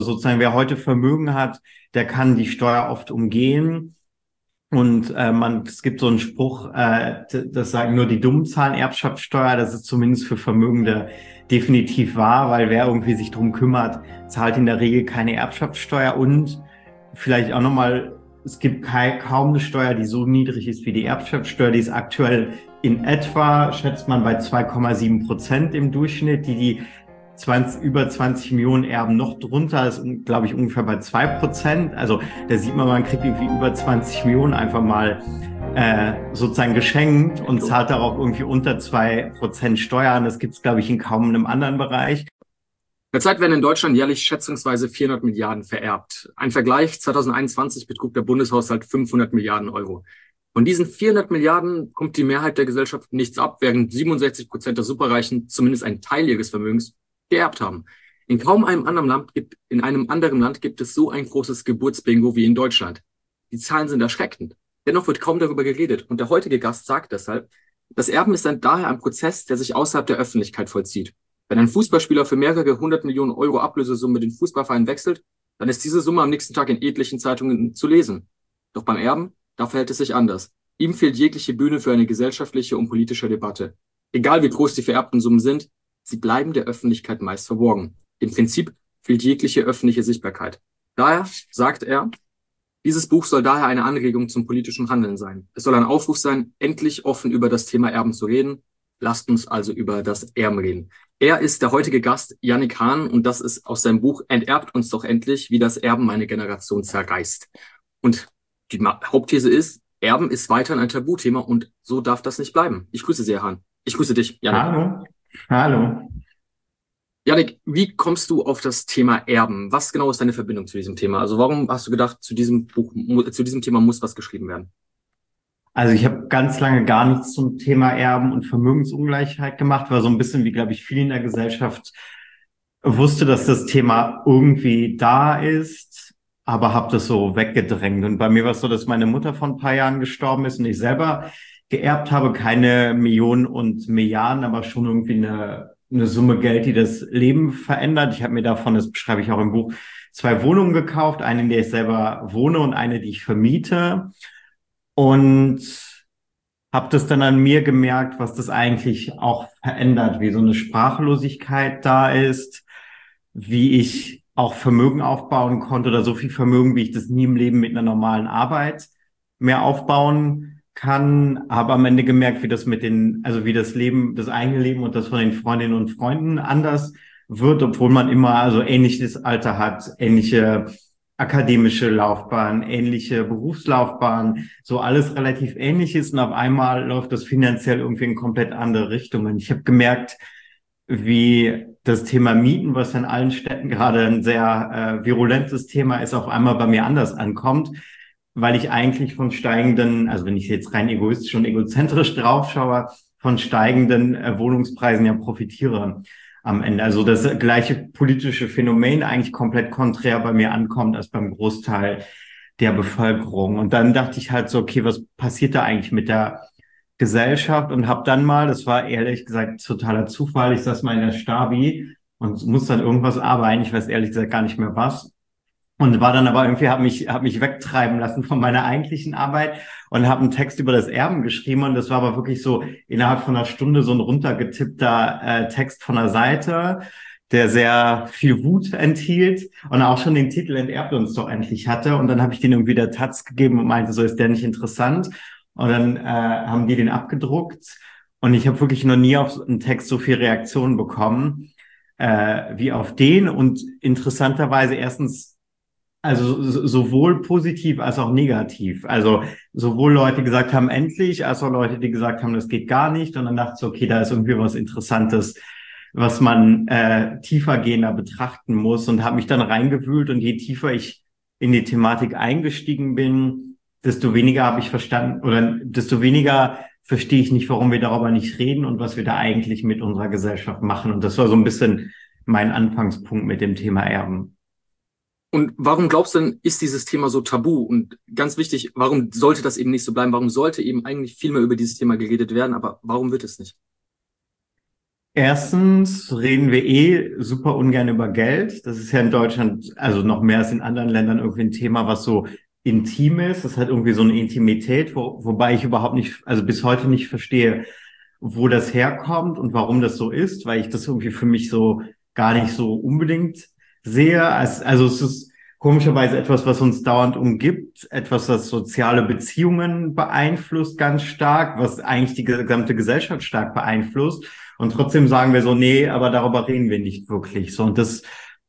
Sozusagen, wer heute Vermögen hat, der kann die Steuer oft umgehen. Und es gibt so einen Spruch, das sagen nur die Dummen zahlen Erbschaftssteuer. Das ist zumindest für Vermögende definitiv wahr, weil wer irgendwie sich drum kümmert, zahlt in der Regel keine Erbschaftssteuer. Und vielleicht auch nochmal, es gibt kaum eine Steuer, die so niedrig ist wie die Erbschaftssteuer. Die ist aktuell in etwa, schätzt man, bei 2,7% im Durchschnitt. Über 20 Millionen Erben noch drunter, ist, glaube ich, ungefähr bei 2%. Also da sieht man kriegt irgendwie über 20 Millionen einfach mal sozusagen geschenkt und zahlt darauf irgendwie unter 2% Steuern. Das gibt es, glaube ich, in kaum einem anderen Bereich. Derzeit werden in Deutschland jährlich schätzungsweise 400 Milliarden vererbt. Ein Vergleich: 2021 betrug der Bundeshaushalt 500 Milliarden Euro. Von diesen 400 Milliarden kommt die Mehrheit der Gesellschaft nichts ab, während 67% der Superreichen zumindest einen Teil ihres Vermögens geerbt haben. In einem anderen Land gibt es so ein großes Geburtsbingo wie in Deutschland. Die Zahlen sind erschreckend. Dennoch wird kaum darüber geredet. Und der heutige Gast sagt deshalb, das Erben ist daher ein Prozess, der sich außerhalb der Öffentlichkeit vollzieht. Wenn ein Fußballspieler für mehrere 100 Millionen Euro Ablösesumme den Fußballverein wechselt, dann ist diese Summe am nächsten Tag in etlichen Zeitungen zu lesen. Doch beim Erben, da verhält es sich anders. Ihm fehlt jegliche Bühne für eine gesellschaftliche und politische Debatte. Egal wie groß die vererbten Summen sind, sie bleiben der Öffentlichkeit meist verborgen. Im Prinzip fehlt jegliche öffentliche Sichtbarkeit. Daher sagt er, dieses Buch soll daher eine Anregung zum politischen Handeln sein. Es soll ein Aufruf sein, endlich offen über das Thema Erben zu reden. Lasst uns also über das Erben reden. Er ist der heutige Gast, Yannick Hahn, und das ist aus seinem Buch Enterbt uns doch endlich, wie das Erben meine Generation zerreißt. Und die Hauptthese ist, Erben ist weiterhin ein Tabuthema und so darf das nicht bleiben. Ich grüße Sie, Herr Hahn. Ich grüße dich, Yannick. Hallo, hallo. Yannick, wie kommst du auf das Thema Erben? Was genau ist deine Verbindung zu diesem Thema? Also warum hast du gedacht, zu diesem Thema muss was geschrieben werden? Also ich habe ganz lange gar nichts zum Thema Erben und Vermögensungleichheit gemacht, war so ein bisschen wie, glaube ich, viele in der Gesellschaft wusste, dass das Thema irgendwie da ist, aber habe das so weggedrängt. Und bei mir war es so, dass meine Mutter vor ein paar Jahren gestorben ist und ich selber geerbt habe, keine Millionen und Milliarden, aber schon irgendwie eine Summe Geld, die das Leben verändert. Ich habe mir davon, das beschreibe ich auch im Buch, 2 Wohnungen gekauft, eine, in der ich selber wohne und eine, die ich vermiete. Und habe das dann an mir gemerkt, was das eigentlich auch verändert, wie so eine Sprachlosigkeit da ist, wie ich auch Vermögen aufbauen konnte oder so viel Vermögen, wie ich das nie im Leben mit einer normalen Arbeit mehr aufbauen kann. Habe am Ende gemerkt, wie das Leben, das eigene Leben und das von den Freundinnen und Freunden anders wird, obwohl man immer also ähnliches Alter hat, ähnliche akademische Laufbahn, ähnliche Berufslaufbahn, so alles relativ ähnlich ist und auf einmal läuft das finanziell irgendwie in komplett andere Richtungen. Ich habe gemerkt, wie das Thema Mieten, was in allen Städten gerade ein sehr virulentes Thema ist, auf einmal bei mir anders ankommt, weil ich eigentlich von steigenden, also wenn ich jetzt rein egoistisch und egozentrisch draufschaue, von steigenden Wohnungspreisen ja profitiere am Ende. Also das gleiche politische Phänomen eigentlich komplett konträr bei mir ankommt als beim Großteil der Bevölkerung. Und dann dachte ich halt so, okay, was passiert da eigentlich mit der Gesellschaft? Und habe dann mal, das war ehrlich gesagt totaler Zufall, ich saß mal in der Stabi und muss dann irgendwas arbeiten, ich weiß ehrlich gesagt gar nicht mehr was. Und war dann aber irgendwie, hab mich wegtreiben lassen von meiner eigentlichen Arbeit und habe einen Text über das Erben geschrieben. Und das war aber wirklich so innerhalb von einer Stunde so ein runtergetippter Text von der Seite, der sehr viel Wut enthielt und auch schon den Titel Enterbt uns doch endlich hatte. Und dann habe ich den irgendwie der Taz gegeben und meinte, so ist der nicht interessant. Und dann haben die den abgedruckt. Und ich habe wirklich noch nie auf einen Text so viel Reaktionen bekommen wie auf den. Und interessanterweise erstens, also sowohl positiv als auch negativ. Also sowohl Leute, die gesagt haben, endlich, als auch Leute, die gesagt haben, das geht gar nicht. Und dann dachte ich, so, okay, da ist irgendwie was Interessantes, was man tiefergehender betrachten muss. Und habe mich dann reingewühlt. Und je tiefer ich in die Thematik eingestiegen bin, desto weniger habe ich verstanden oder desto weniger verstehe ich nicht, warum wir darüber nicht reden und was wir da eigentlich mit unserer Gesellschaft machen. Und das war so ein bisschen mein Anfangspunkt mit dem Thema Erben. Und warum glaubst du denn, ist dieses Thema so tabu? Und ganz wichtig, warum sollte das eben nicht so bleiben? Warum sollte eben eigentlich viel mehr über dieses Thema geredet werden? Aber warum wird es nicht? Erstens reden wir super ungern über Geld. Das ist ja in Deutschland, also noch mehr als in anderen Ländern, irgendwie ein Thema, was so intim ist. Das hat irgendwie so eine Intimität, wobei ich überhaupt nicht, also bis heute nicht verstehe, wo das herkommt und warum das so ist, weil ich das irgendwie für mich so gar nicht so unbedingt sehe. Also es ist komischerweise etwas, was uns dauernd umgibt, etwas, was soziale Beziehungen beeinflusst ganz stark, was eigentlich die gesamte Gesellschaft stark beeinflusst. Und trotzdem sagen wir so, nee, aber darüber reden wir nicht wirklich. So, und das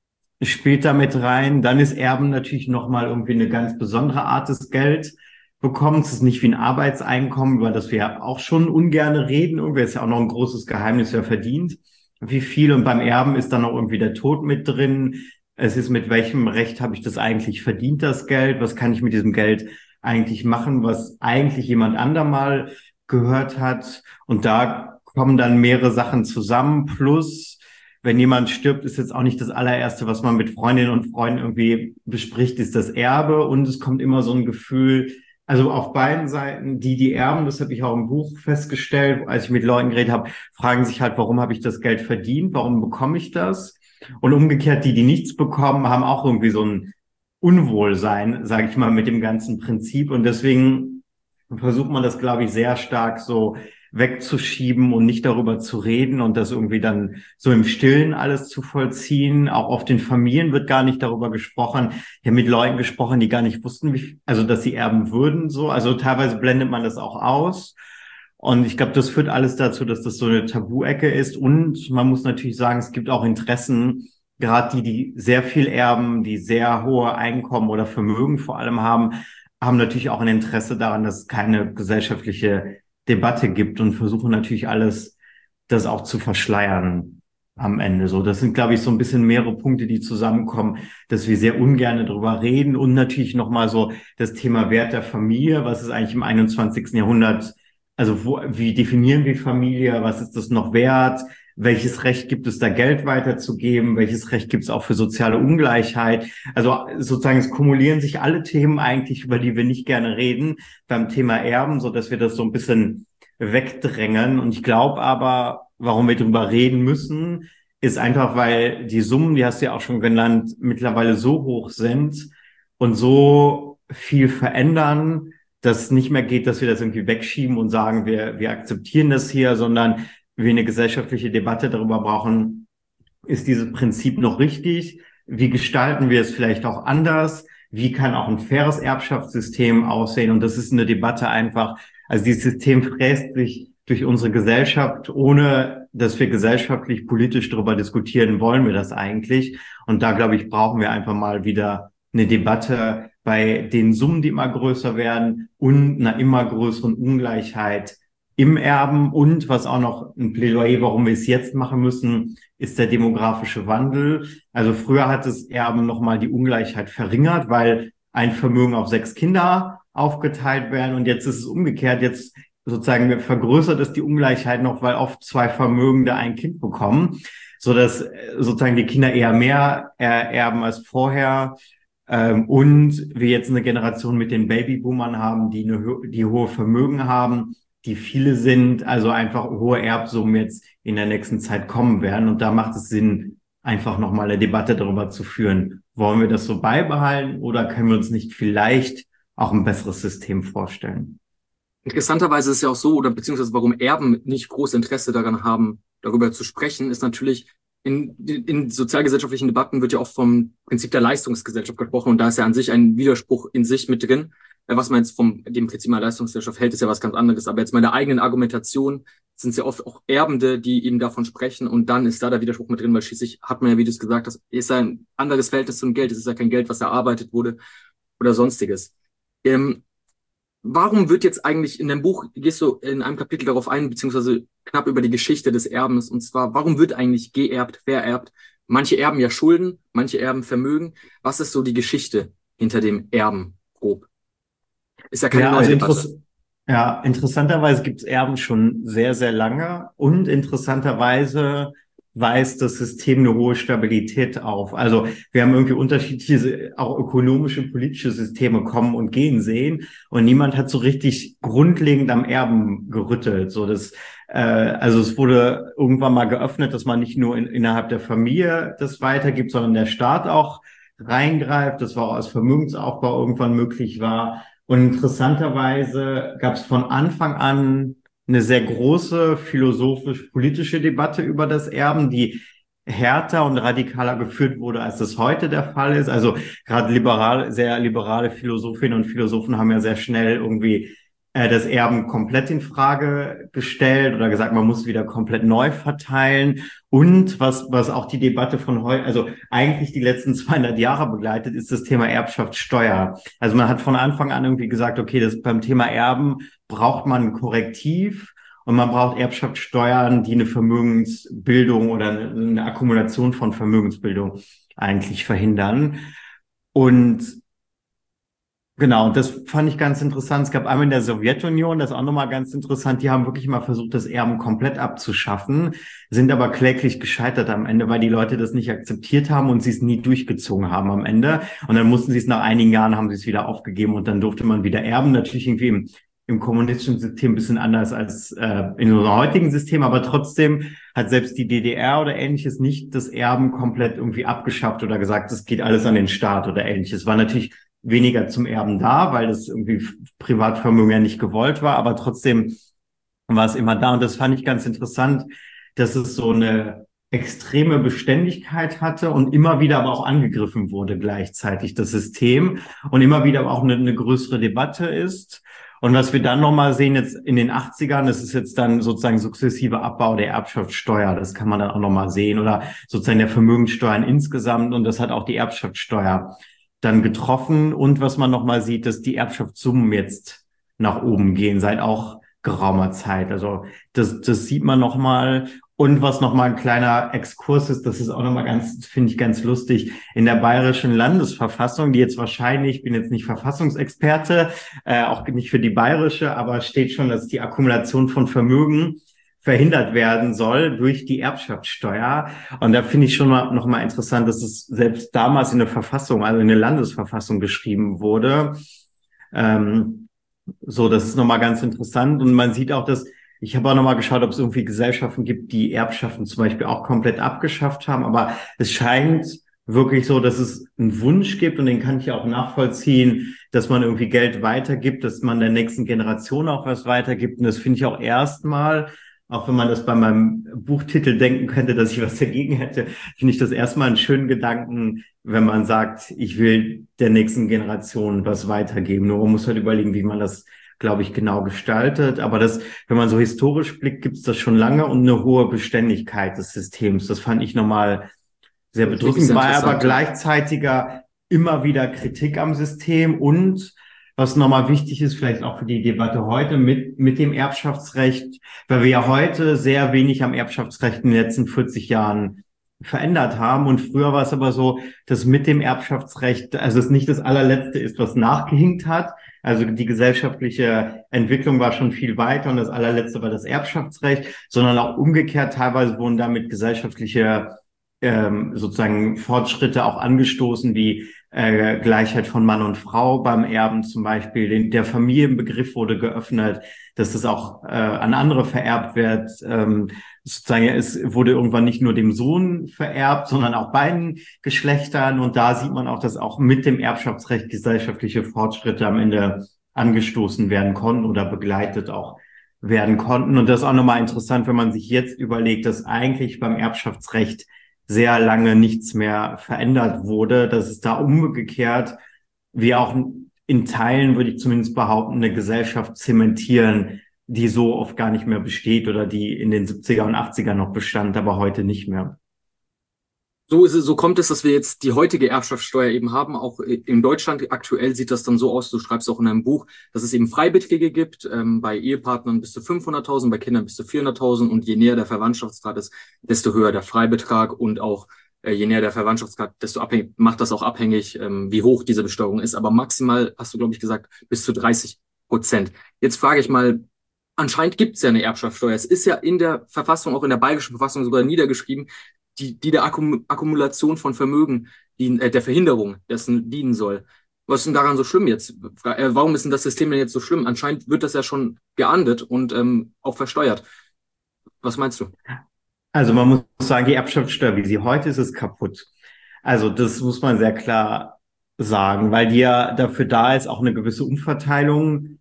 spielt damit rein. Dann ist Erben natürlich nochmal irgendwie eine ganz besondere Art des Geld bekommen. Es ist nicht wie ein Arbeitseinkommen, über das wir ja auch schon ungern reden. Irgendwie ist ja auch noch ein großes Geheimnis, wer verdient wie viel. Und beim Erben ist dann auch irgendwie der Tod mit drin. Es ist, mit welchem Recht habe ich das eigentlich verdient, das Geld? Was kann ich mit diesem Geld eigentlich machen, was eigentlich jemand anderem mal gehört hat? Und da kommen dann mehrere Sachen zusammen. Plus, wenn jemand stirbt, ist jetzt auch nicht das allererste, was man mit Freundinnen und Freunden irgendwie bespricht, ist das Erbe. Und es kommt immer so ein Gefühl, also auf beiden Seiten, die erben, das habe ich auch im Buch festgestellt, als ich mit Leuten geredet habe, fragen sich halt, warum habe ich das Geld verdient? Warum bekomme ich das? Und umgekehrt, die nichts bekommen, haben auch irgendwie so ein Unwohlsein, sage ich mal, mit dem ganzen Prinzip. Und deswegen versucht man das, glaube ich, sehr stark so wegzuschieben und nicht darüber zu reden und das irgendwie dann so im Stillen alles zu vollziehen. Auch oft in Familien wird gar nicht darüber gesprochen. Ich habe mit Leuten gesprochen, die gar nicht wussten, also dass sie erben würden. So, also teilweise blendet man das auch aus. Und ich glaube, das führt alles dazu, dass das so eine Tabuecke ist. Und man muss natürlich sagen, es gibt auch Interessen, gerade die sehr viel erben, die sehr hohe Einkommen oder Vermögen vor allem haben natürlich auch ein Interesse daran, dass es keine gesellschaftliche Debatte gibt und versuchen natürlich alles, das auch zu verschleiern am Ende. So, das sind, glaube ich, so ein bisschen mehrere Punkte, die zusammenkommen, dass wir sehr ungern darüber reden und natürlich nochmal so das Thema Wert der Familie. Was ist eigentlich im 21. Jahrhundert? Also wie definieren wir Familie? Was ist das noch wert? Welches Recht gibt es da, Geld weiterzugeben? Welches Recht gibt es auch für soziale Ungleichheit? Also sozusagen, es kumulieren sich alle Themen eigentlich, über die wir nicht gerne reden, beim Thema Erben, so dass wir das so ein bisschen wegdrängen. Und ich glaube aber, warum wir drüber reden müssen, ist einfach, weil die Summen, die hast du ja auch schon genannt, mittlerweile so hoch sind und so viel verändern, dass es nicht mehr geht, dass wir das irgendwie wegschieben und sagen, wir akzeptieren das hier, sondern wir eine gesellschaftliche Debatte darüber brauchen, ist dieses Prinzip noch richtig? Wie gestalten wir es vielleicht auch anders? Wie kann auch ein faires Erbschaftssystem aussehen? Und das ist eine Debatte einfach. Also dieses System fräst sich durch unsere Gesellschaft, ohne dass wir gesellschaftlich, politisch darüber diskutieren, wollen wir das eigentlich? Und da, glaube ich, brauchen wir einfach mal wieder eine Debatte bei den Summen, die immer größer werden und einer immer größeren Ungleichheit im Erben. Und was auch noch ein Plädoyer, warum wir es jetzt machen müssen, ist der demografische Wandel. Also früher hat das Erben nochmal die Ungleichheit verringert, weil ein Vermögen auf 6 Kinder aufgeteilt werden. Und jetzt ist es umgekehrt. Jetzt sozusagen vergrößert es die Ungleichheit noch, weil oft 2 Vermögende ein Kind bekommen, so dass sozusagen die Kinder eher mehr erben als vorher. Und wir jetzt eine Generation mit den Babyboomern haben, die hohe Vermögen haben, die viele sind, also einfach hohe Erbsummen jetzt in der nächsten Zeit kommen werden. Und da macht es Sinn, einfach nochmal eine Debatte darüber zu führen. Wollen wir das so beibehalten oder können wir uns nicht vielleicht auch ein besseres System vorstellen? Interessanterweise ist es ja auch so, oder beziehungsweise warum Erben nicht großes Interesse daran haben, darüber zu sprechen, ist natürlich, in sozialgesellschaftlichen Debatten wird ja oft vom Prinzip der Leistungsgesellschaft gesprochen und da ist ja an sich ein Widerspruch in sich mit drin. Was man jetzt vom dem Prinzip der Leistungsgesellschaft hält, ist ja was ganz anderes. Aber jetzt meine eigenen Argumentation sind es ja oft auch Erbende, die eben davon sprechen und dann ist da der Widerspruch mit drin, weil schließlich hat man ja, wie du es gesagt hast, ist ja ein anderes Verhältnis zum Geld. Es ist ja kein Geld, was erarbeitet wurde oder sonstiges. Warum wird jetzt eigentlich in deinem Buch, gehst du in einem Kapitel darauf ein, beziehungsweise knapp über die Geschichte des Erbens, und zwar, warum wird eigentlich geerbt, vererbt? Manche erben ja Schulden, manche erben Vermögen. Was ist so die Geschichte hinter dem Erben, grob? Ist ja keine neue Debatte. Interessanterweise gibt es Erben schon sehr, sehr lange und interessanterweise weist das System eine hohe Stabilität auf. Also wir haben irgendwie unterschiedliche, auch ökonomische, politische Systeme kommen und gehen sehen und niemand hat so richtig grundlegend am Erben gerüttelt. So das Also es wurde irgendwann mal geöffnet, dass man nicht nur innerhalb der Familie das weitergibt, sondern der Staat auch reingreift. Das war auch als Vermögensaufbau irgendwann möglich war. Und interessanterweise gab es von Anfang an eine sehr große philosophisch-politische Debatte über das Erben, die härter und radikaler geführt wurde, als das heute der Fall ist. Also gerade sehr liberale Philosophinnen und Philosophen haben ja sehr schnell irgendwie das Erben komplett in Frage gestellt oder gesagt, man muss wieder komplett neu verteilen. Und was auch die Debatte von heute, also eigentlich die letzten 200 Jahre begleitet, ist das Thema Erbschaftssteuer. Also man hat von Anfang an irgendwie gesagt, okay, das beim Thema Erben braucht man ein Korrektiv. Und man braucht Erbschaftssteuern, die eine Vermögensbildung oder eine Akkumulation von Vermögensbildung eigentlich verhindern. Und genau, das fand ich ganz interessant. Es gab einmal in der Sowjetunion, das ist auch nochmal ganz interessant, die haben wirklich mal versucht, das Erben komplett abzuschaffen, sind aber kläglich gescheitert am Ende, weil die Leute das nicht akzeptiert haben und sie es nie durchgezogen haben am Ende. Und dann mussten sie es nach einigen Jahren, haben sie es wieder aufgegeben und dann durfte man wieder erben. Natürlich irgendwie im kommunistischen System ein bisschen anders als in unserem heutigen System, aber trotzdem hat selbst die DDR oder Ähnliches nicht das Erben komplett irgendwie abgeschafft oder gesagt, das geht alles an den Staat oder Ähnliches. War natürlich weniger zum Erben da, weil das irgendwie Privatvermögen ja nicht gewollt war, aber trotzdem war es immer da. Und das fand ich ganz interessant, dass es so eine extreme Beständigkeit hatte und immer wieder aber auch angegriffen wurde gleichzeitig, das System, und immer wieder aber auch eine größere Debatte ist. Und was wir dann nochmal sehen jetzt in den 80ern, das ist jetzt dann sozusagen sukzessive Abbau der Erbschaftssteuer, das kann man dann auch nochmal sehen, oder sozusagen der Vermögenssteuern insgesamt, und das hat auch die Erbschaftssteuer dann getroffen. Und was man nochmal sieht, dass die Erbschaftssummen jetzt nach oben gehen, seit auch geraumer Zeit. Also das sieht man nochmal. Und was nochmal ein kleiner Exkurs ist, das ist auch nochmal ganz, finde ich ganz lustig, in der Bayerischen Landesverfassung, die jetzt wahrscheinlich, ich bin jetzt nicht Verfassungsexperte, auch nicht für die bayerische, aber steht schon, dass die Akkumulation von Vermögen verhindert werden soll durch die Erbschaftssteuer. Und da finde ich schon noch mal interessant, dass es selbst damals in der Verfassung, also in der Landesverfassung geschrieben wurde. So, das ist nochmal ganz interessant. Und man sieht auch, dass ich habe auch nochmal geschaut, ob es irgendwie Gesellschaften gibt, die Erbschaften zum Beispiel auch komplett abgeschafft haben. Aber es scheint wirklich so, dass es einen Wunsch gibt, und den kann ich auch nachvollziehen, dass man irgendwie Geld weitergibt, dass man der nächsten Generation auch was weitergibt. Und das finde ich auch erstmal, auch wenn man das bei meinem Buchtitel denken könnte, dass ich was dagegen hätte, finde ich das erstmal einen schönen Gedanken, wenn man sagt, ich will der nächsten Generation was weitergeben. Nur man muss halt überlegen, wie man das, glaube ich, genau gestaltet. Aber das, wenn man so historisch blickt, gibt es das schon lange und eine hohe Beständigkeit des Systems. Das fand ich nochmal sehr bedrückend, war aber gleichzeitiger immer wieder Kritik am System. Und was nochmal wichtig ist, vielleicht auch für die Debatte heute mit dem Erbschaftsrecht, weil wir ja heute sehr wenig am Erbschaftsrecht in den letzten 40 Jahren verändert haben. Und früher war es aber so, dass mit dem Erbschaftsrecht, also es nicht das allerletzte ist, was nachgehinkt hat. Also die gesellschaftliche Entwicklung war schon viel weiter und das allerletzte war das Erbschaftsrecht, sondern auch umgekehrt, teilweise wurden damit gesellschaftliche sozusagen Fortschritte auch angestoßen, wie Gleichheit von Mann und Frau beim Erben zum Beispiel. Der Familienbegriff wurde geöffnet, dass es auch an andere vererbt wird. Sozusagen, es wurde irgendwann nicht nur dem Sohn vererbt, sondern auch beiden Geschlechtern. Und da sieht man auch, dass auch mit dem Erbschaftsrecht gesellschaftliche Fortschritte am Ende angestoßen werden konnten oder begleitet auch werden konnten. Und das ist auch nochmal interessant, wenn man sich jetzt überlegt, dass eigentlich beim Erbschaftsrecht sehr lange nichts mehr verändert wurde, dass es da umgekehrt, wir auch in Teilen, würde ich zumindest behaupten, eine Gesellschaft zementieren, die so oft gar nicht mehr besteht oder die in den 70er und 80er noch bestand, aber heute nicht mehr. So kommt es, dass wir jetzt die heutige Erbschaftssteuer eben haben. Auch in Deutschland aktuell sieht das dann so aus, du schreibst auch in deinem Buch, dass es eben Freibeträge gibt, bei Ehepartnern bis zu 500.000, bei Kindern bis zu 400.000, und je näher der Verwandtschaftsgrad ist, desto höher der Freibetrag, und auch je näher der Verwandtschaftsgrad, desto macht das auch abhängig, wie hoch diese Besteuerung ist. Aber maximal, hast du, glaube ich, gesagt, bis zu 30%. Jetzt frage ich mal, anscheinend gibt es ja eine Erbschaftssteuer. Es ist ja in der Verfassung, auch in der bayerischen Verfassung sogar niedergeschrieben, die der Akkumulation von Vermögen, der Verhinderung dessen dienen soll. Was ist denn daran so schlimm jetzt? Warum ist denn das System denn jetzt so schlimm? Anscheinend wird das ja schon geahndet und auch versteuert. Was meinst du? Also man muss sagen, die Erbschaftssteuer, wie sie heute ist kaputt. Also das muss man sehr klar sagen, weil die ja dafür da ist, auch eine gewisse Umverteilung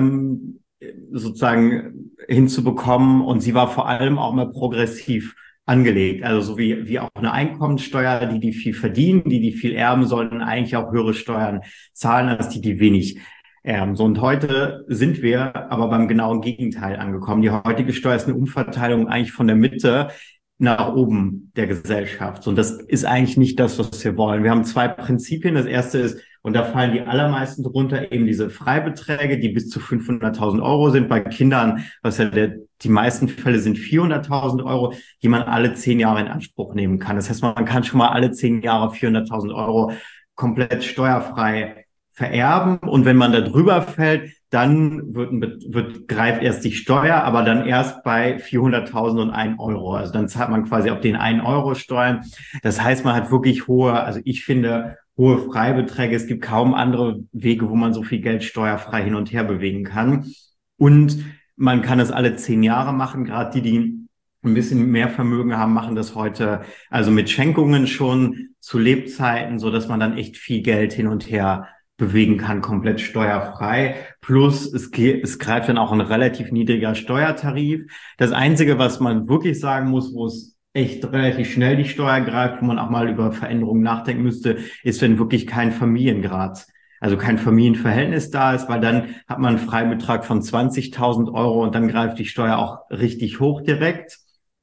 sozusagen hinzubekommen. Und sie war vor allem auch mal progressiv angelegt. Also so wie auch eine Einkommensteuer, die viel verdienen, die viel erben, sollten eigentlich auch höhere Steuern zahlen, als die wenig erben. So, und heute sind wir aber beim genauen Gegenteil angekommen. Die heutige Steuer ist eine Umverteilung eigentlich von der Mitte nach oben der Gesellschaft. Und das ist eigentlich nicht das, was wir wollen. Wir haben zwei Prinzipien. Das erste ist, und da fallen die allermeisten drunter, eben diese Freibeträge, die bis zu 500.000 Euro sind. Bei Kindern, die meisten Fälle sind 400.000 Euro, die man alle 10 Jahre in Anspruch nehmen kann. Das heißt, man kann schon mal alle 10 Jahre 400.000 Euro komplett steuerfrei vererben. Und wenn man da drüber fällt, dann greift erst die Steuer, aber dann erst bei 400.001 Euro. Also dann zahlt man quasi auf den 1 Euro Steuern. Das heißt, man hat wirklich also ich finde, hohe Freibeträge. Es gibt kaum andere Wege, wo man so viel Geld steuerfrei hin und her bewegen kann. Und man kann es alle 10 Jahre machen. Gerade die ein bisschen mehr Vermögen haben, machen das heute also mit Schenkungen schon zu Lebzeiten, so dass man dann echt viel Geld hin und her bewegen kann, komplett steuerfrei. Plus es greift dann auch ein relativ niedriger Steuertarif. Das Einzige, was man wirklich sagen muss, wo es echt relativ schnell die Steuer greift, wo man auch mal über Veränderungen nachdenken müsste, ist, wenn wirklich kein Familiengrad, also kein Familienverhältnis da ist, weil dann hat man einen Freibetrag von 20.000 Euro und dann greift die Steuer auch richtig hoch direkt.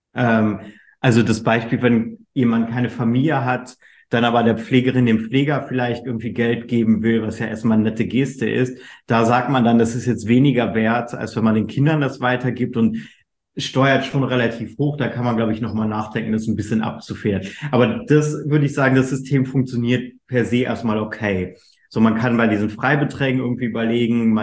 Also das Beispiel, wenn jemand keine Familie hat, dann aber der Pflegerin, dem Pfleger vielleicht irgendwie Geld geben will, was ja erstmal eine nette Geste ist, da sagt man dann, das ist jetzt weniger wert, als wenn man den Kindern das weitergibt und steuert schon relativ hoch. Da kann man, glaube ich, nochmal nachdenken, das ein bisschen abzufedern. Aber das würde ich sagen, das System funktioniert per se erstmal okay. So, man kann bei diesen Freibeträgen irgendwie überlegen,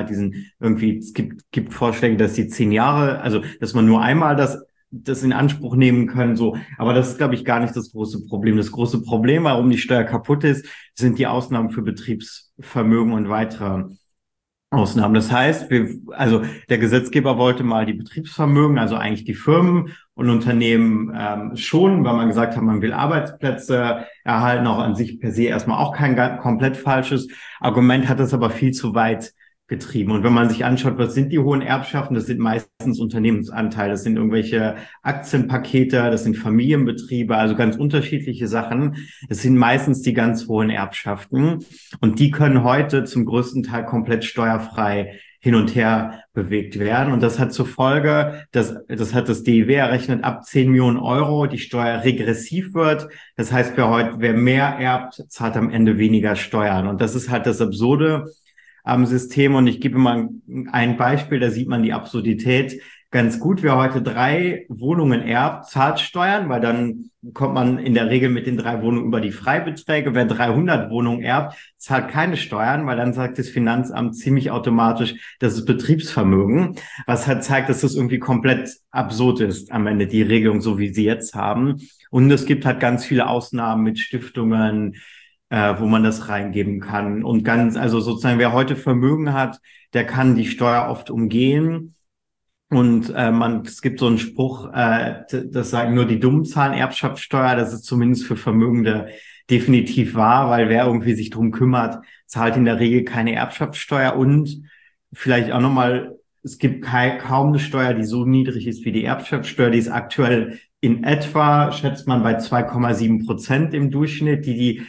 es gibt Vorschläge, dass die 10 Jahre, also, dass man nur einmal das in Anspruch nehmen können, so. Aber das ist, glaube ich, gar nicht das große Problem. Das große Problem, warum die Steuer kaputt ist, sind die Ausnahmen für Betriebsvermögen und weitere Ausnahmen. Das heißt, also der Gesetzgeber wollte mal die Betriebsvermögen, also eigentlich die Firmen und Unternehmen schonen, weil man gesagt hat, man will Arbeitsplätze erhalten, auch an sich per se erstmal auch kein komplett falsches Argument, hat das aber viel zu weit getrieben. Und wenn man sich anschaut, was sind die hohen Erbschaften, das sind meistens Unternehmensanteile, das sind irgendwelche Aktienpakete, das sind Familienbetriebe, also ganz unterschiedliche Sachen. Das sind meistens die ganz hohen Erbschaften und die können heute zum größten Teil komplett steuerfrei hin und her bewegt werden. Und das hat zur Folge, das hat das DIW errechnet, ab 10 Millionen Euro die Steuer regressiv wird. Das heißt, wer mehr erbt, zahlt am Ende weniger Steuern. Und das ist halt das Absurde am System. Und ich gebe mal ein Beispiel, da sieht man die Absurdität ganz gut. Wer heute 3 Wohnungen erbt, zahlt Steuern, weil dann kommt man in der Regel mit den 3 Wohnungen über die Freibeträge. Wer 300 Wohnungen erbt, zahlt keine Steuern, weil dann sagt das Finanzamt ziemlich automatisch, das ist Betriebsvermögen, was halt zeigt, dass das irgendwie komplett absurd ist am Ende, die Regelung, so wie sie jetzt haben. Und es gibt halt ganz viele Ausnahmen mit Stiftungen, wo man das reingeben kann. Und also sozusagen, wer heute Vermögen hat, der kann die Steuer oft umgehen. Und es gibt so einen Spruch, das sagen nur die Dummen zahlen Erbschaftssteuer. Das ist zumindest für Vermögende definitiv wahr, weil wer irgendwie sich drum kümmert, zahlt in der Regel keine Erbschaftssteuer. Und vielleicht auch nochmal, es gibt kaum eine Steuer, die so niedrig ist wie die Erbschaftssteuer. Die ist aktuell in etwa, schätzt man, bei 2,7% im Durchschnitt. Die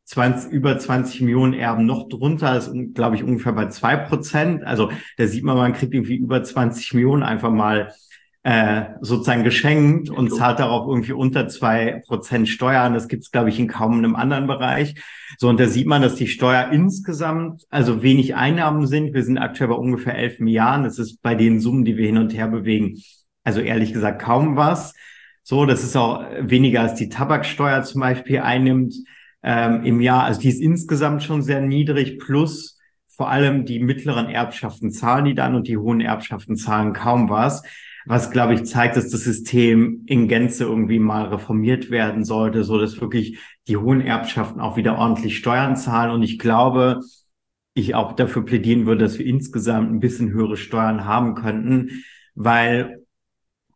über 20 Millionen Erben noch drunter, ist, glaube ich, ungefähr bei 2%. Also da sieht man kriegt irgendwie über 20 Millionen einfach mal sozusagen geschenkt und zahlt darauf irgendwie unter 2% Steuern. Das gibt es, glaube ich, in kaum einem anderen Bereich. So, und da sieht man, dass die Steuer insgesamt also wenig Einnahmen sind. Wir sind aktuell bei ungefähr 11 Milliarden. Das ist bei den Summen, die wir hin und her bewegen, also ehrlich gesagt kaum was. So, das ist auch weniger als die Tabaksteuer zum Beispiel einnimmt im Jahr. Also die ist insgesamt schon sehr niedrig, plus vor allem die mittleren Erbschaften zahlen die dann und die hohen Erbschaften zahlen kaum was, glaube ich, zeigt, dass das System in Gänze irgendwie mal reformiert werden sollte, so dass wirklich die hohen Erbschaften auch wieder ordentlich Steuern zahlen. Und ich glaube, ich auch dafür plädieren würde, dass wir insgesamt ein bisschen höhere Steuern haben könnten, weil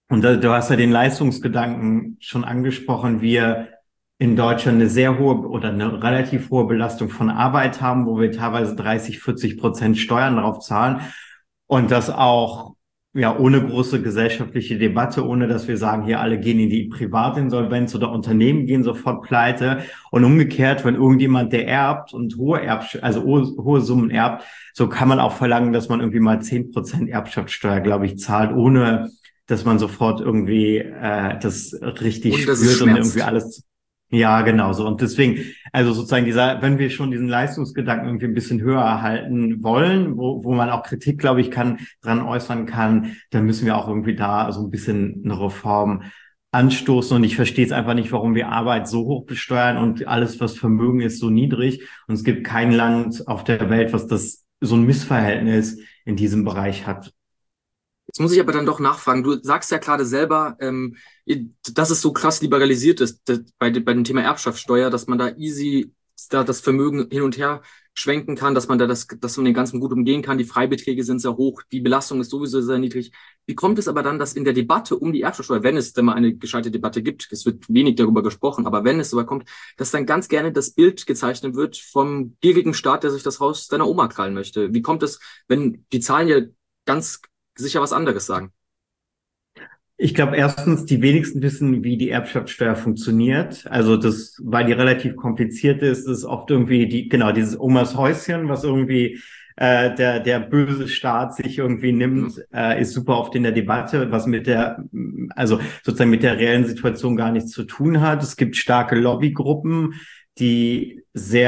Und du hast ja den Leistungsgedanken schon angesprochen. Wir in Deutschland eine sehr hohe oder eine relativ hohe Belastung von Arbeit haben, wo wir teilweise 30-40% Steuern drauf zahlen. Und das auch, ja, ohne große gesellschaftliche Debatte, ohne dass wir sagen, hier alle gehen in die Privatinsolvenz oder Unternehmen gehen sofort pleite. Und umgekehrt, wenn irgendjemand, der erbt und hohe Summen erbt, so kann man auch verlangen, dass man irgendwie mal 10% Erbschaftssteuer, glaube ich, zahlt, ohne dass man sofort irgendwie das richtig Und dass es spürt und irgendwie schmerzt. alles. Ja, genau so. Und deswegen, also sozusagen wenn wir schon diesen Leistungsgedanken irgendwie ein bisschen höher halten wollen, wo man auch Kritik, glaube ich, dran äußern kann, dann müssen wir auch irgendwie da so ein bisschen eine Reform anstoßen. Und ich verstehe es einfach nicht, warum wir Arbeit so hoch besteuern und alles, was Vermögen ist, so niedrig. Und es gibt kein Land auf der Welt, was das so ein Missverhältnis in diesem Bereich hat. Jetzt muss ich aber dann doch nachfragen. Du sagst ja gerade selber, dass es so krass liberalisiert ist bei dem Thema Erbschaftssteuer, dass man da easy da das Vermögen hin und her schwenken kann, dass man den ganzen gut umgehen kann. Die Freibeträge sind sehr hoch, die Belastung ist sowieso sehr niedrig. Wie kommt es aber dann, dass in der Debatte um die Erbschaftssteuer, wenn es denn mal eine gescheite Debatte gibt, es wird wenig darüber gesprochen, aber wenn es so kommt, dass dann ganz gerne das Bild gezeichnet wird vom gierigen Staat, der sich das Haus deiner Oma krallen möchte? Wie kommt es, wenn die Zahlen ja ganz sicher was anderes sagen? Ich glaube, erstens, die wenigsten wissen, wie die Erbschaftssteuer funktioniert. Also weil die relativ kompliziert ist oft irgendwie genau, dieses Omas Häuschen, was irgendwie der böse Staat sich irgendwie Mhm. nimmt, ist super oft in der Debatte, was also sozusagen mit der reellen Situation gar nichts zu tun hat. Es gibt starke Lobbygruppen, die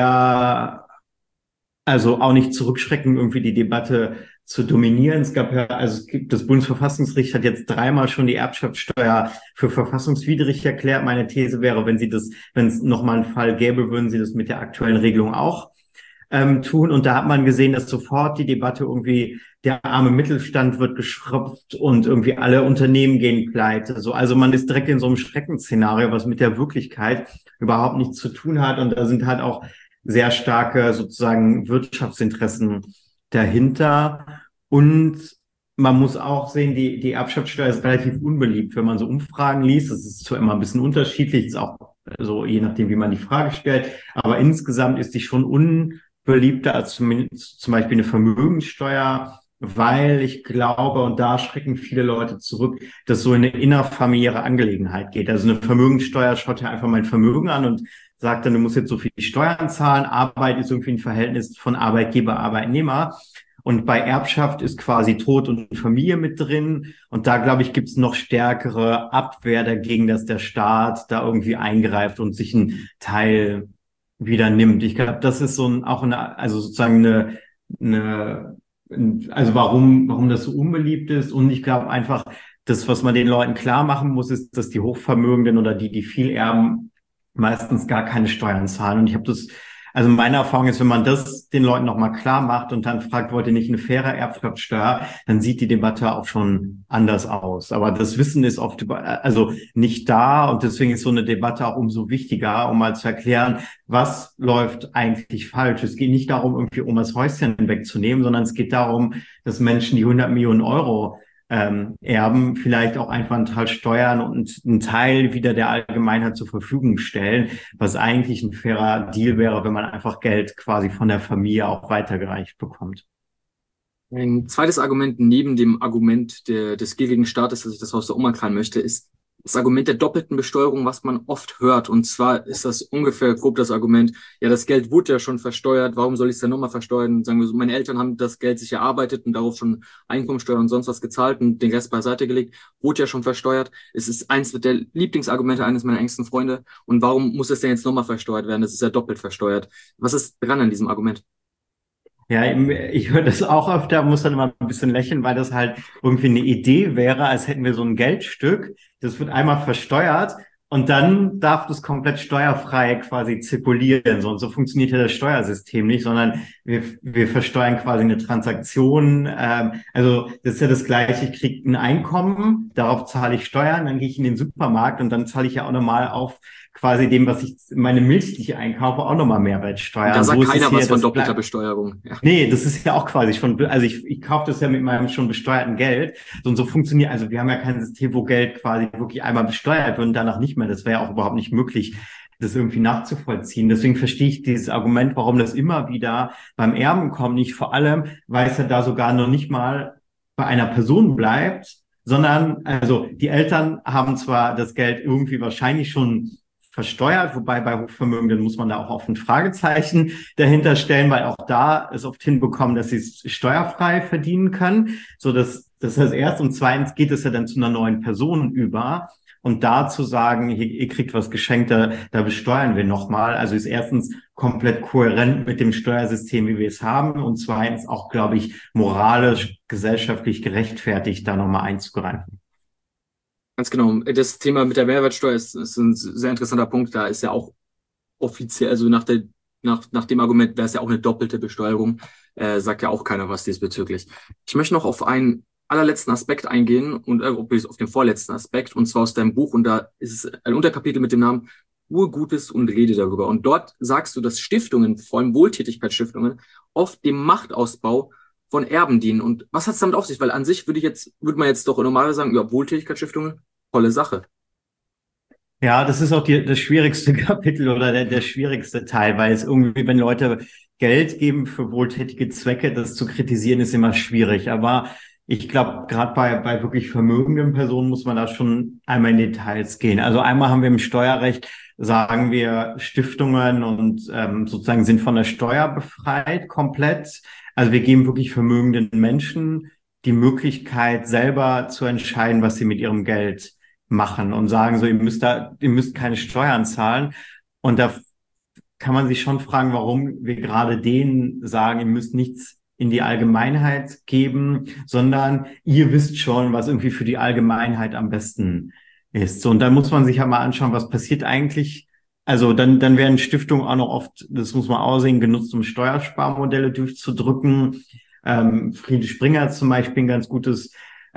also auch nicht zurückschrecken, irgendwie die Debatte zu dominieren. Das Bundesverfassungsgericht hat jetzt dreimal schon die Erbschaftssteuer für verfassungswidrig erklärt. Meine These wäre, wenn es nochmal einen Fall gäbe, würden sie das mit der aktuellen Regelung auch tun. Und da hat man gesehen, dass sofort die Debatte irgendwie, der arme Mittelstand wird geschrumpft und irgendwie alle Unternehmen gehen pleite. Also man ist direkt in so einem Schreckensszenario, was mit der Wirklichkeit überhaupt nichts zu tun hat. Und da sind halt auch sehr starke sozusagen Wirtschaftsinteressen dahinter. Und man muss auch sehen, die Erbschaftssteuer ist relativ unbeliebt, wenn man so Umfragen liest. Das ist zwar immer ein bisschen unterschiedlich, ist auch so je nachdem, wie man die Frage stellt. Aber insgesamt ist die schon unbeliebter als zumindest zum Beispiel eine Vermögenssteuer, weil ich glaube, und da schrecken viele Leute zurück, dass so eine innerfamiliäre Angelegenheit geht. Also eine Vermögenssteuer schaut ja einfach mein Vermögen an und sagt dann, du musst jetzt so viel Steuern zahlen. Arbeit ist irgendwie ein Verhältnis von Arbeitgeber, Arbeitnehmer. Und bei Erbschaft ist quasi Tod und Familie mit drin. Und da, glaube ich, gibt es noch stärkere Abwehr dagegen, dass der Staat da irgendwie eingreift und sich einen Teil wieder nimmt. Ich glaube, das ist also sozusagen also warum das so unbeliebt ist. Und ich glaube einfach, das, was man den Leuten klar machen muss, ist, dass die Hochvermögenden oder die viel erben, meistens gar keine Steuern zahlen. Und also meine Erfahrung ist, wenn man das den Leuten nochmal klar macht und dann fragt, wollt ihr nicht eine faire Erbschaftssteuer, dann sieht die Debatte auch schon anders aus. Aber das Wissen ist also nicht da, und deswegen ist so eine Debatte auch umso wichtiger, um mal zu erklären, was läuft eigentlich falsch. Es geht nicht darum, irgendwie Omas Häuschen wegzunehmen, sondern es geht darum, dass Menschen, die 100 Millionen Euro erben, vielleicht auch einfach einen Teil steuern und einen Teil wieder der Allgemeinheit zur Verfügung stellen, was eigentlich ein fairer Deal wäre, wenn man einfach Geld quasi von der Familie auch weitergereicht bekommt. Ein zweites Argument neben dem Argument des gierigen Staates, dass ich das Haus der Oma krallen möchte, ist das Argument der doppelten Besteuerung, was man oft hört. Und zwar ist das ungefähr grob das Argument, ja, das Geld wurde ja schon versteuert, warum soll ich es denn nochmal versteuern? Sagen wir so, meine Eltern haben das Geld sich erarbeitet und darauf schon Einkommensteuer und sonst was gezahlt und den Rest beiseite gelegt, wurde ja schon versteuert. Es ist eins der Lieblingsargumente eines meiner engsten Freunde. Und warum muss es denn jetzt nochmal versteuert werden? Das ist ja doppelt versteuert. Was ist dran an diesem Argument? Ja, ich höre das auch öfter, muss dann immer ein bisschen lächeln, weil das halt irgendwie eine Idee wäre, als hätten wir so ein Geldstück, das wird einmal versteuert und dann darf das komplett steuerfrei quasi zirkulieren. So funktioniert ja das Steuersystem nicht, sondern wir versteuern quasi eine Transaktion. Also das ist ja das Gleiche, ich kriege ein Einkommen, darauf zahle ich Steuern, dann gehe ich in den Supermarkt und dann zahle ich ja auch normal auf quasi dem, was ich, meine Milch, die ich einkaufe, auch nochmal Mehrwertsteuer. Da So sagt ist es keiner hier, was von das doppelter bleibt. Besteuerung. Ja. Nee, das ist ja auch quasi schon, also ich kaufe das ja mit meinem schon besteuerten Geld. Und so funktioniert, also wir haben ja kein System, wo Geld quasi wirklich einmal besteuert wird und danach nicht mehr. Das wäre ja auch überhaupt nicht möglich, das irgendwie nachzuvollziehen. Deswegen verstehe ich dieses Argument, warum das immer wieder beim Erben kommt, nicht vor allem, weil es ja da sogar noch nicht mal bei einer Person bleibt, sondern, also die Eltern haben zwar das Geld irgendwie wahrscheinlich schon versteuert, wobei bei Hochvermögenden muss man da auch oft ein Fragezeichen dahinter stellen, weil auch da es oft hinbekommen, dass sie es steuerfrei verdienen können. So, das ist das Erste. Und zweitens geht es ja dann zu einer neuen Person über. Und da zu sagen, ihr kriegt was geschenkt, da besteuern wir nochmal. Also ist erstens komplett kohärent mit dem Steuersystem, wie wir es haben. Und zweitens auch, glaube ich, moralisch, gesellschaftlich gerechtfertigt, da nochmal einzugreifen. Ganz genau. Das Thema mit der Mehrwertsteuer ist ein sehr interessanter Punkt. Da ist ja auch offiziell, also nach dem Argument wäre es ja auch eine doppelte Besteuerung, sagt ja auch keiner was diesbezüglich. Ich möchte noch auf einen allerletzten Aspekt eingehen und auf den vorletzten Aspekt, und zwar aus deinem Buch, und da ist es ein Unterkapitel mit dem Namen Urgutes und Rede darüber. Und dort sagst du, dass Stiftungen, vor allem Wohltätigkeitsstiftungen, oft dem Machtausbau von Erben dienen. Und was hat es damit auf sich? Weil an sich würde man jetzt doch normalerweise sagen, ja, Wohltätigkeitsstiftungen, tolle Sache. Ja, das ist auch das schwierigste Kapitel oder der schwierigste Teil, weil es irgendwie, wenn Leute Geld geben für wohltätige Zwecke, das zu kritisieren ist immer schwierig. Aber ich glaube, gerade bei wirklich vermögenden Personen muss man da schon einmal in Details gehen. Also einmal haben wir im Steuerrecht, sagen wir, Stiftungen und sozusagen sind von der Steuer befreit komplett. Also wir geben wirklich vermögenden Menschen die Möglichkeit, selber zu entscheiden, was sie mit ihrem Geld machen und sagen so, ihr müsst keine Steuern zahlen. Und da kann man sich schon fragen, warum wir gerade denen sagen, ihr müsst nichts in die Allgemeinheit geben, sondern ihr wisst schon, was irgendwie für die Allgemeinheit am besten ist. So, und dann muss man sich ja mal anschauen, was passiert eigentlich. Also dann werden Stiftungen auch noch oft, das muss man aussehen, genutzt, um Steuersparmodelle durchzudrücken. Friede Springer zum Beispiel ein ganz gutes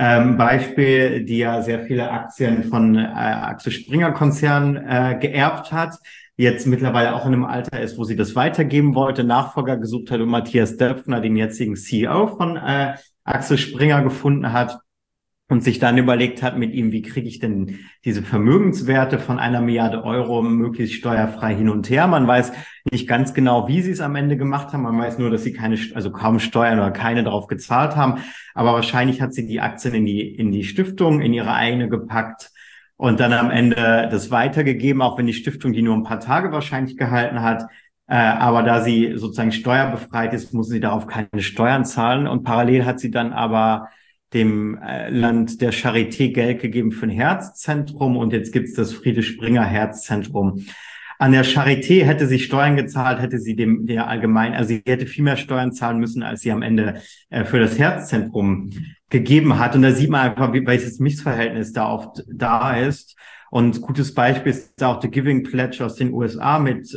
Beispiel, die ja sehr viele Aktien von Axel Springer Konzern geerbt hat, jetzt mittlerweile auch in einem Alter ist, wo sie das weitergeben wollte, Nachfolger gesucht hat und Matthias Döpfner, den jetzigen CEO von Axel Springer, gefunden hat und sich dann überlegt hat mit ihm, wie kriege ich denn diese Vermögenswerte von 1 Milliarde Euro möglichst steuerfrei hin und her. Man weiß nicht ganz genau, wie sie es am Ende gemacht haben. Man weiß nur, dass sie also kaum Steuern oder keine drauf gezahlt haben. Aber wahrscheinlich hat sie die Aktien in die Stiftung, in ihre eigene gepackt und dann am Ende das weitergegeben, auch wenn die Stiftung die nur ein paar Tage wahrscheinlich gehalten hat. Aber da sie sozusagen steuerbefreit ist, muss sie darauf keine Steuern zahlen. Und parallel hat sie dann aber dem Land der Charité Geld gegeben für ein Herzzentrum und jetzt gibt's das Friede Springer Herzzentrum. An der Charité hätte sie Steuern gezahlt, hätte sie also sie hätte viel mehr Steuern zahlen müssen, als sie am Ende für das Herzzentrum gegeben hat. Und da sieht man einfach, welches Missverhältnis da oft da ist. Und gutes Beispiel ist auch The Giving Pledge aus den USA mit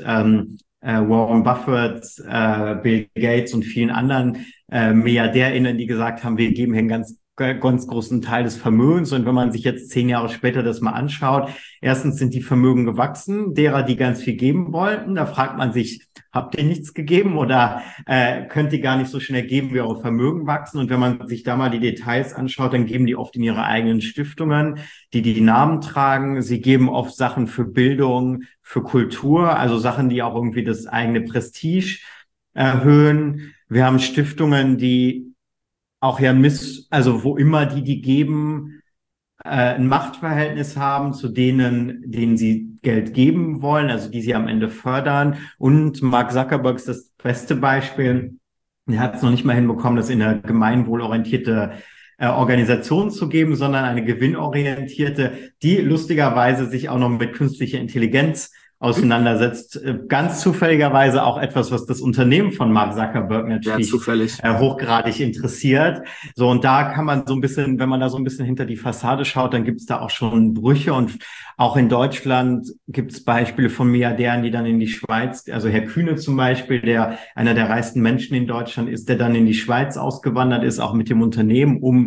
Warren Buffett, Bill Gates und vielen anderen MilliardärInnen, die gesagt haben, wir geben hier einen ganz großen Teil des Vermögens. Und wenn man sich jetzt 10 Jahre später das mal anschaut, erstens sind die Vermögen gewachsen, derer, die ganz viel geben wollten. Da fragt man sich, habt ihr nichts gegeben oder könnt ihr gar nicht so schnell geben, wie eure Vermögen wachsen? Und wenn man sich da mal die Details anschaut, dann geben die oft in ihre eigenen Stiftungen, die Namen tragen. Sie geben oft Sachen für Bildung, für Kultur, also Sachen, die auch irgendwie das eigene Prestige erhöhen. Wir haben Stiftungen, die auch ja also wo immer die geben, ein Machtverhältnis haben zu denen sie Geld geben wollen, also die sie am Ende fördern. Und Mark Zuckerberg ist das beste Beispiel. Er hat es noch nicht mal hinbekommen, das in eine gemeinwohlorientierte Organisation zu geben, sondern eine gewinnorientierte, die lustigerweise sich auch noch mit künstlicher Intelligenz auseinandersetzt. Ganz zufälligerweise auch etwas, was das Unternehmen von Mark Zuckerberg natürlich hochgradig interessiert. So, und da kann man so ein bisschen, wenn man da so ein bisschen hinter die Fassade schaut, dann gibt es da auch schon Brüche. Und auch in Deutschland gibt es Beispiele von Milliardären, die dann in die Schweiz, also Herr Kühne zum Beispiel, der einer der reichsten Menschen in Deutschland ist, der dann in die Schweiz ausgewandert ist, auch mit dem Unternehmen, um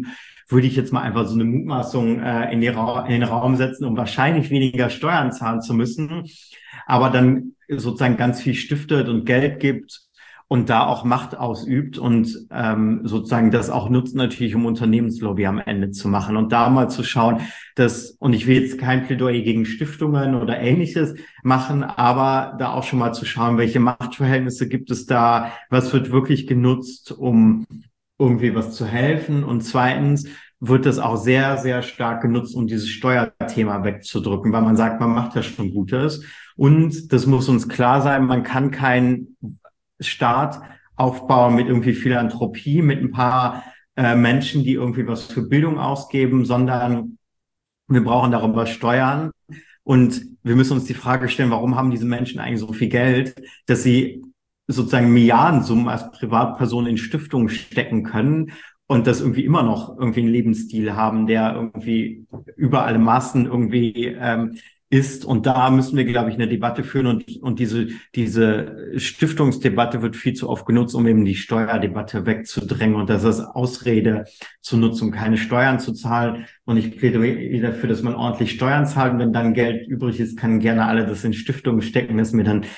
würde ich jetzt mal einfach so eine Mutmaßung in den Raum setzen, um wahrscheinlich weniger Steuern zahlen zu müssen, aber dann sozusagen ganz viel stiftet und Geld gibt und da auch Macht ausübt und sozusagen das auch nutzt natürlich, um Unternehmenslobby am Ende zu machen und da mal zu schauen, und ich will jetzt kein Plädoyer gegen Stiftungen oder Ähnliches machen, aber da auch schon mal zu schauen, welche Machtverhältnisse gibt es da, was wird wirklich genutzt, um irgendwie was zu helfen. Und zweitens wird das auch sehr, sehr stark genutzt, um dieses Steuerthema wegzudrücken, weil man sagt, man macht ja schon Gutes. Und das muss uns klar sein, man kann keinen Staat aufbauen mit irgendwie Philanthropie, mit ein paar Menschen, die irgendwie was für Bildung ausgeben, sondern wir brauchen darüber Steuern. Und wir müssen uns die Frage stellen, warum haben diese Menschen eigentlich so viel Geld, dass sie sozusagen Milliardensummen als Privatperson in Stiftungen stecken können und das irgendwie immer noch irgendwie einen Lebensstil haben, der irgendwie über alle Maßen irgendwie ist. Und da müssen wir, glaube ich, eine Debatte führen. Und diese Stiftungsdebatte wird viel zu oft genutzt, um eben die Steuerdebatte wegzudrängen. Und das ist Ausrede zu nutzen, um keine Steuern zu zahlen. Und ich plädiere dafür, dass man ordentlich Steuern zahlt. Und wenn dann Geld übrig ist, kann gerne alle das in Stiftungen stecken. Das ist mir dann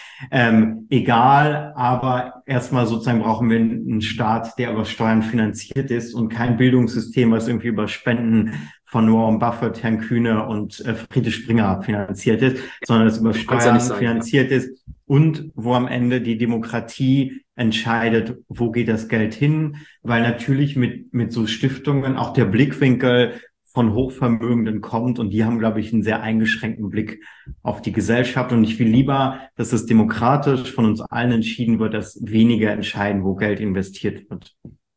egal. Aber erstmal sozusagen brauchen wir einen Staat, der über Steuern finanziert ist und kein Bildungssystem, was irgendwie über Spenden von Warren Buffett, Herrn Kühne und Friedrich Springer finanziert ist, sondern es über Steuern finanziert ist und wo am Ende die Demokratie entscheidet, wo geht das Geld hin, weil natürlich mit so Stiftungen auch der Blickwinkel von Hochvermögenden kommt und die haben, glaube ich, einen sehr eingeschränkten Blick auf die Gesellschaft und ich will lieber, dass es demokratisch von uns allen entschieden wird, dass weniger entscheiden, wo Geld investiert wird.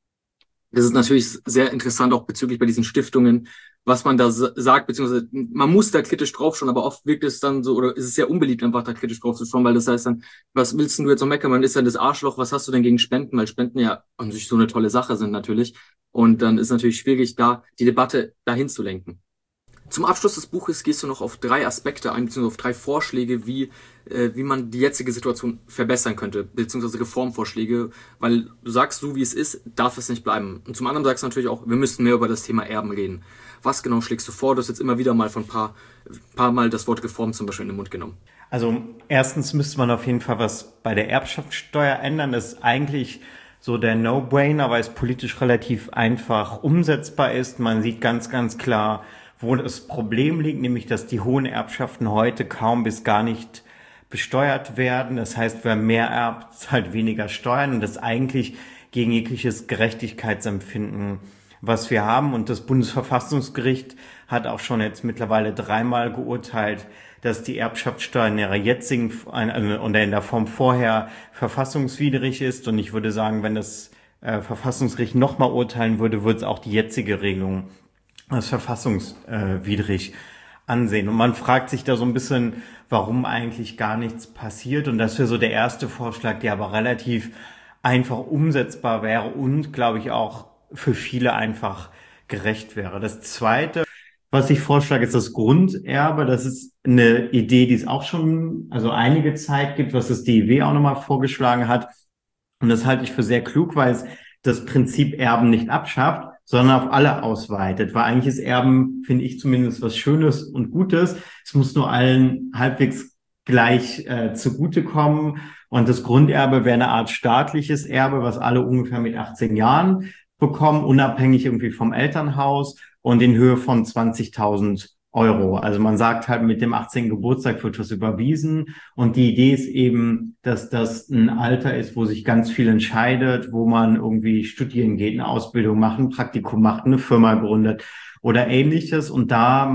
Das ist natürlich sehr interessant, auch bezüglich bei diesen Stiftungen, was man da sagt, beziehungsweise man muss da kritisch draufschauen, aber oft wirkt es dann so, oder ist es sehr unbeliebt, einfach da kritisch draufzuschauen, weil das heißt dann, was willst du jetzt noch meckern? Man ist ja das Arschloch, was hast du denn gegen Spenden? Weil Spenden ja an sich so eine tolle Sache sind natürlich. Und dann ist natürlich schwierig, da die Debatte dahin zu lenken. Zum Abschluss des Buches gehst du noch auf 3 Aspekte ein, beziehungsweise auf 3 Vorschläge, wie man die jetzige Situation verbessern könnte, beziehungsweise Reformvorschläge, weil du sagst, so wie es ist, darf es nicht bleiben. Und zum anderen sagst du natürlich auch, wir müssten mehr über das Thema Erben reden. Was genau schlägst du vor? Du hast jetzt immer wieder mal von ein paar Mal das Wort Reform zum Beispiel in den Mund genommen. Also erstens müsste man auf jeden Fall was bei der Erbschaftssteuer ändern. Das ist eigentlich so der No-Brainer, weil es politisch relativ einfach umsetzbar ist. Man sieht ganz, ganz klar, wo das Problem liegt, nämlich dass die hohen Erbschaften heute kaum bis gar nicht besteuert werden. Das heißt, wer mehr erbt, zahlt weniger Steuern und das ist eigentlich gegen jegliches Gerechtigkeitsempfinden, was wir haben. Und das Bundesverfassungsgericht hat auch schon jetzt mittlerweile 3-mal geurteilt, dass die Erbschaftssteuer in ihrer jetzigen oder in der Form vorher verfassungswidrig ist. Und ich würde sagen, wenn das Verfassungsgericht nochmal urteilen würde, würde es auch die jetzige Regelung als verfassungswidrig ansehen. Und man fragt sich da so ein bisschen, warum eigentlich gar nichts passiert. Und das wäre so der erste Vorschlag, der aber relativ einfach umsetzbar wäre und, glaube ich, auch für viele einfach gerecht wäre. Das Zweite, was ich vorschlage, ist das Grunderbe. Das ist eine Idee, die es auch schon einige Zeit gibt, was das DIW auch nochmal vorgeschlagen hat. Und das halte ich für sehr klug, weil es das Prinzip Erben nicht abschafft, sondern auf alle ausweitet. Weil eigentlich ist Erben, finde ich zumindest, was Schönes und Gutes. Es muss nur allen halbwegs gleich zugutekommen. Und das Grunderbe wäre eine Art staatliches Erbe, was alle ungefähr mit 18 Jahren bekommen, unabhängig irgendwie vom Elternhaus und in Höhe von 20.000 Euro. Also man sagt halt, mit dem 18. Geburtstag wird was überwiesen. Und die Idee ist eben, dass das ein Alter ist, wo sich ganz viel entscheidet, wo man irgendwie studieren geht, eine Ausbildung macht, ein Praktikum macht, eine Firma gründet oder Ähnliches. Und da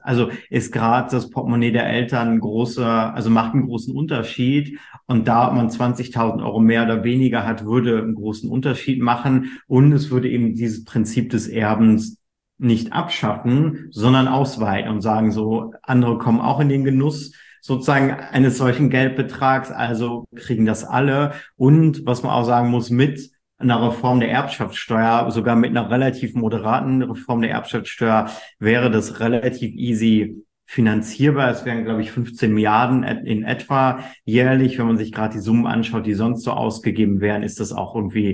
ist gerade das Portemonnaie der Eltern macht einen großen Unterschied. Und da, ob man 20.000 Euro mehr oder weniger hat, würde einen großen Unterschied machen. Und es würde eben dieses Prinzip des Erbens nicht abschaffen, sondern ausweiten und sagen so, andere kommen auch in den Genuss sozusagen eines solchen Geldbetrags, also kriegen das alle. Und was man auch sagen muss, mit einer Reform der Erbschaftssteuer, sogar mit einer relativ moderaten Reform der Erbschaftssteuer, wäre das relativ easy finanzierbar. Es wären, glaube ich, 15 Milliarden in etwa jährlich. Wenn man sich gerade die Summen anschaut, die sonst so ausgegeben wären, ist das auch irgendwie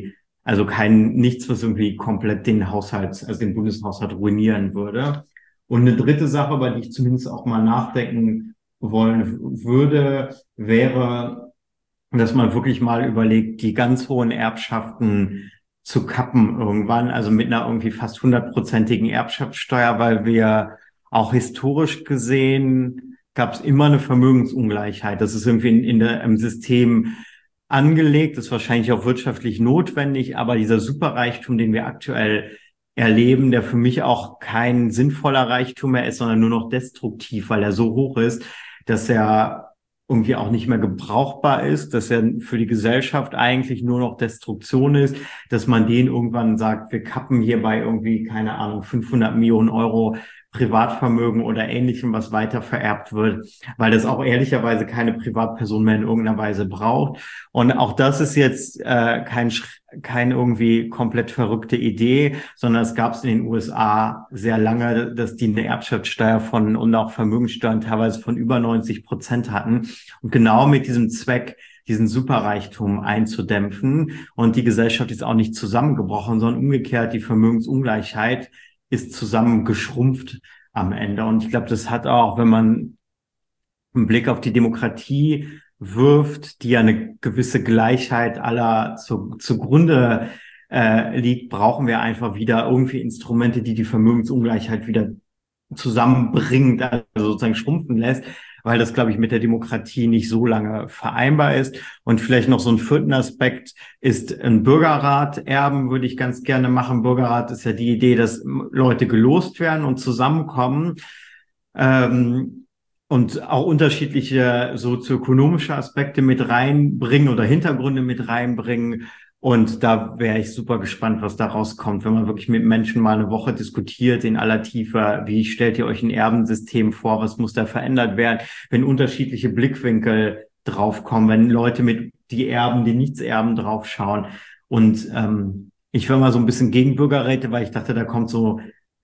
Also nichts, was irgendwie komplett den Haushalt, also den Bundeshaushalt ruinieren würde. Und eine dritte Sache, über die ich zumindest auch mal nachdenken wollen würde, wäre, dass man wirklich mal überlegt, die ganz hohen Erbschaften zu kappen irgendwann, also mit einer irgendwie fast 100-prozentigen Erbschaftssteuer, weil wir auch historisch gesehen gab es immer eine Vermögensungleichheit. Das ist irgendwie im System angelegt, ist wahrscheinlich auch wirtschaftlich notwendig, aber dieser Superreichtum, den wir aktuell erleben, der für mich auch kein sinnvoller Reichtum mehr ist, sondern nur noch destruktiv, weil er so hoch ist, dass er irgendwie auch nicht mehr gebrauchbar ist, dass er für die Gesellschaft eigentlich nur noch Destruktion ist, dass man denen irgendwann sagt, wir kappen hierbei irgendwie, keine Ahnung, 500 Millionen Euro Privatvermögen oder Ähnlichem, was weiter vererbt wird, weil das auch ehrlicherweise keine Privatperson mehr in irgendeiner Weise braucht. Und auch das ist jetzt kein irgendwie komplett verrückte Idee, sondern es gab es in den USA sehr lange, dass die eine Erbschaftssteuer und auch Vermögenssteuern teilweise von über 90% hatten. Und genau mit diesem Zweck, diesen Superreichtum einzudämpfen. Und die Gesellschaft ist auch nicht zusammengebrochen, sondern umgekehrt, die Vermögensungleichheit ist zusammengeschrumpft am Ende. Und ich glaube, das hat auch, wenn man einen Blick auf die Demokratie wirft, die ja eine gewisse Gleichheit aller zugrunde liegt, brauchen wir einfach wieder irgendwie Instrumente, die die Vermögensungleichheit wieder zusammenbringt, also sozusagen schrumpfen lässt, weil das, glaube ich, mit der Demokratie nicht so lange vereinbar ist. Und vielleicht noch so einen vierten Aspekt ist ein Bürgerrat erben, würde ich ganz gerne machen. Bürgerrat ist ja die Idee, dass Leute gelost werden und zusammenkommen und auch unterschiedliche sozioökonomische Aspekte mit reinbringen oder Hintergründe mit reinbringen. Und da wäre ich super gespannt, was da rauskommt, wenn man wirklich mit Menschen mal eine Woche diskutiert in aller Tiefe. Wie stellt ihr euch ein Erbensystem vor? Was muss da verändert werden? Wenn unterschiedliche Blickwinkel draufkommen, wenn Leute die erben, die nichts erben, draufschauen. Und ich war mal so ein bisschen gegen Bürgerräte, weil ich dachte, da kommt so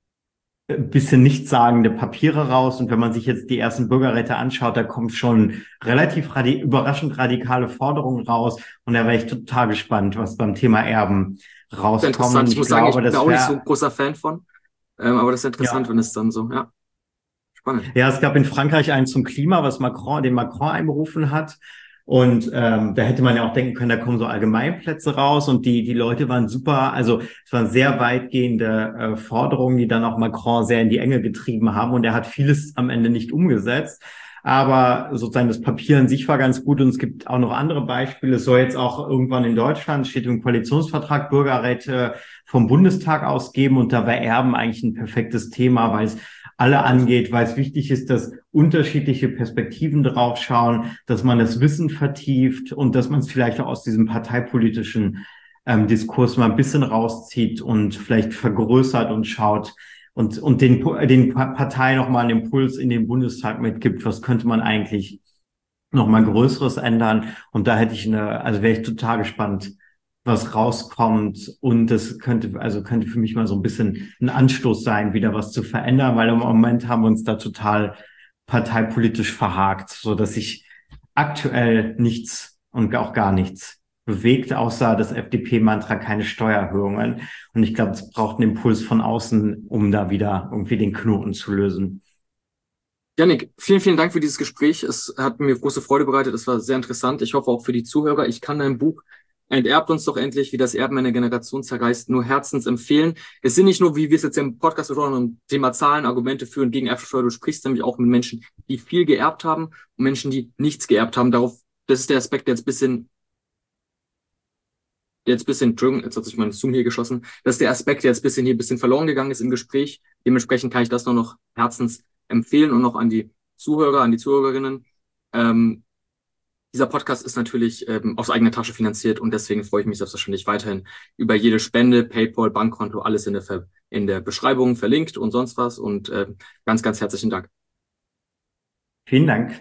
ein bisschen nichtssagende Papiere raus. Und wenn man sich jetzt die ersten Bürgerräte anschaut, da kommen schon relativ überraschend radikale Forderungen raus. Und da wäre ich total gespannt, was beim Thema Erben rauskommt. Interessant. Ich muss sagen, ich bin da auch nicht so ein großer Fan von. Aber das ist interessant, wenn es dann so, ja. Spannend. Ja, es gab in Frankreich einen zum Klima, den Macron einberufen hat. Und da hätte man ja auch denken können, da kommen so Allgemeinplätze raus und die Leute waren super, also es waren sehr weitgehende Forderungen, die dann auch Macron sehr in die Enge getrieben haben und er hat vieles am Ende nicht umgesetzt. Aber sozusagen das Papier an sich war ganz gut und es gibt auch noch andere Beispiele. Es soll jetzt auch irgendwann in Deutschland, steht im Koalitionsvertrag, Bürgerräte vom Bundestag aus geben und da wäre Erben eigentlich ein perfektes Thema, weil es alle angeht, weil es wichtig ist, dass unterschiedliche Perspektiven draufschauen, dass man das Wissen vertieft und dass man es vielleicht auch aus diesem parteipolitischen Diskurs mal ein bisschen rauszieht und vielleicht vergrößert und schaut und den Parteien nochmal einen Impuls in den Bundestag mitgibt, was könnte man eigentlich nochmal Größeres ändern. Und da wäre ich total gespannt, was rauskommt und das könnte für mich mal so ein bisschen ein Anstoß sein, wieder was zu verändern, weil im Moment haben wir uns da total parteipolitisch verhakt, so dass sich aktuell nichts und auch gar nichts bewegt, außer das FDP-Mantra keine Steuererhöhungen. Und ich glaube, es braucht einen Impuls von außen, um da wieder irgendwie den Knoten zu lösen. Jannik, vielen, vielen Dank für dieses Gespräch. Es hat mir große Freude bereitet. Es war sehr interessant. Ich hoffe auch für die Zuhörer. Ich kann dein Buch Enterbt uns doch endlich, wie das Erben eine Generation zerreißt, nur herzens empfehlen. Es sind nicht nur, wie wir es jetzt im Podcast oder um Thema Zahlen, Argumente für und gegen Erbschaftssteuer. Du sprichst nämlich auch mit Menschen, die viel geerbt haben und Menschen, die nichts geerbt haben. Das ist der Aspekt, Entschuldigung, jetzt hat sich mein Zoom hier geschossen. Das ist der Aspekt, der jetzt hier ein bisschen verloren gegangen ist im Gespräch. Dementsprechend kann ich das nur noch herzens empfehlen und noch an die Zuhörer, an die Zuhörerinnen. Dieser Podcast ist natürlich aus eigener Tasche finanziert und deswegen freue ich mich selbstverständlich weiterhin über jede Spende, PayPal, Bankkonto, alles in der Beschreibung verlinkt und sonst was und ganz, ganz herzlichen Dank. Vielen Dank.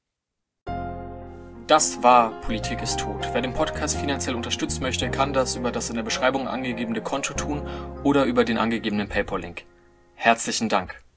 Das war Politik ist tot. Wer den Podcast finanziell unterstützen möchte, kann das über das in der Beschreibung angegebene Konto tun oder über den angegebenen PayPal-Link. Herzlichen Dank.